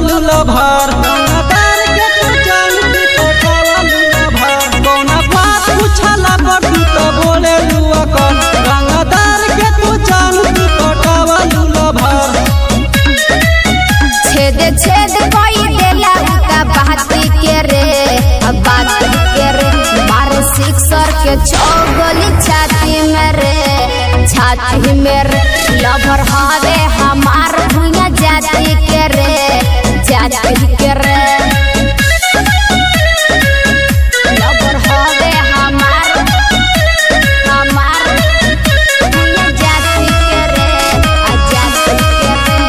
लूला भार रंगदार के तू जान तू पटावा लूला भार कौना बात पूछला पर तू तो बोले लुआ कर रंगदार के तू जान तू पटावा लूला भार छेद छेद कोई देला का बाती के रे बाती के रे मार सिक्सर के 6 गोली छाती में रे छाती में रे लभर हावे हमार भुइया जाती के रे जाती के रे लभर हावे हमार भुइया जाती के रे जाती के रे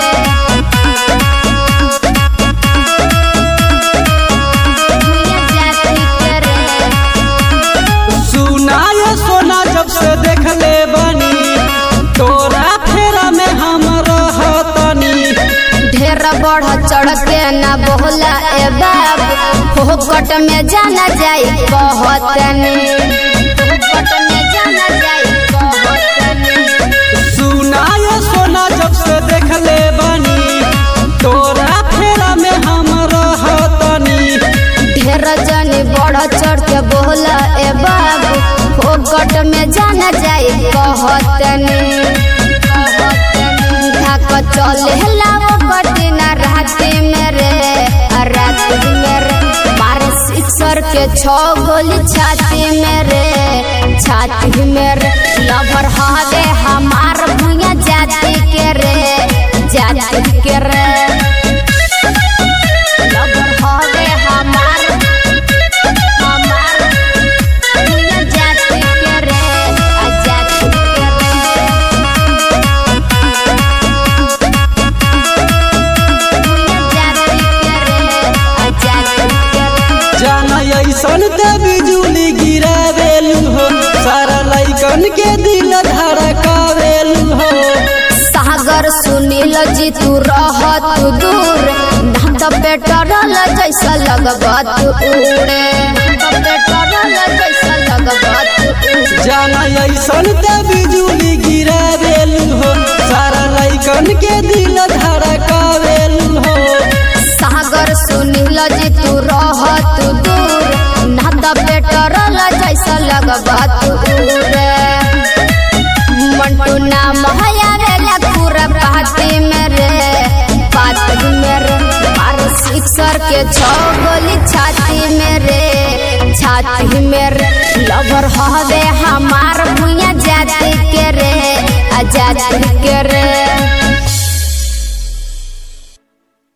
सोना जब से देख ले बनी तोरा फेरा में हम रहतनी ढेर बढ़ चढ़ के न बोला ए बाबू फोकट में जाना जाई कहतनी फोकट में जाना जाई कहतनी सुना ये सोना जब से देख ले बनी तोरा फेरा में हम रहतनी ढेर जनी बढ़ चढ़ के बोला ए बाबू फोकट में जाना जाए कहतनी धक चले लाओ कटिना राती में रे मार सिक्सर के 6 गोली छाती में रे छाती में रे लभर हावे हमार भुइया जाती के रे जाती के रे लभर हावे हमार ऐसन ते बिजुली गिरावेलू हो सारा लइकन के दिल धड़कावेलू हो सागर सुनील जी तू रहत दूर ना तो पेट्रोल जैसा लगबत उड़े पेट्रोल जैसा लगबत जाना ऐसन ते बिजुली गिरावेलू हो सारा लइकन के दिल धड़कावेलू हो सागर सुनील जी तू रहत दूर ना तो पेट्रोल जैसा लगबत उड़े मंटू नाम हयावेला पूरा पार्टी में रे पार्टी में रे मार सिक्सर के 6 गोली छाती में रे छाती में रे लभर हावे हमार भुइया जाती के रे जाती